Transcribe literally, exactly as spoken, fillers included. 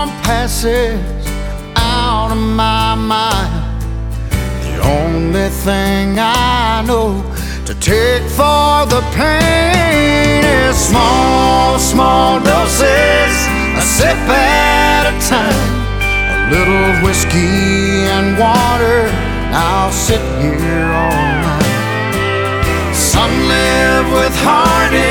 passes out of my mind. The only thing I know to take for the pain is small, small doses, a sip at a time. A little whiskey and water, I'll sit here all night. Some live with heartache,